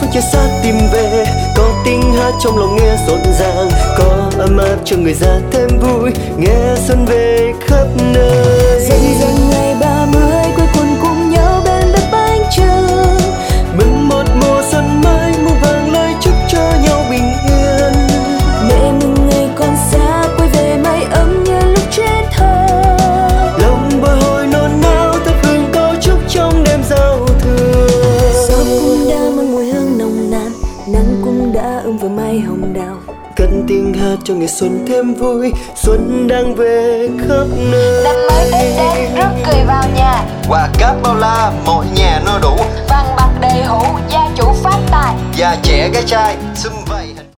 chia xa tìm về, có tiếng hát trong lòng nghe rộn ràng, có ấm áp cho người già thêm vui, nghe xuân về khắp nơi. Dần dần ngày 30 quây quần cùng nhau bên bếp bánh trưng, mừng một mùa xuân mới, muôn vàng lời chúc cho nhau bình yên. mẹ mừng ngày còn xa quay về mái ấm như lúc trẻ thơ, Lòng bồi hồi nôn nao thắp hương câu chúc trong đêm giao thừa. gió cũng đã mang mùi hương nồng nàn, nắng cũng đã ươm vào mai hồng đào. Cất tiếng hát cho ngày xuân thêm vui, xuân đang về khắp nơi. Năm mới đến rước cười vào nhà, quà cáp bao la mọi nhà no đủ, vàng bạc đầy hũ gia chủ phát tài. già trẻ gái trai sum vầy.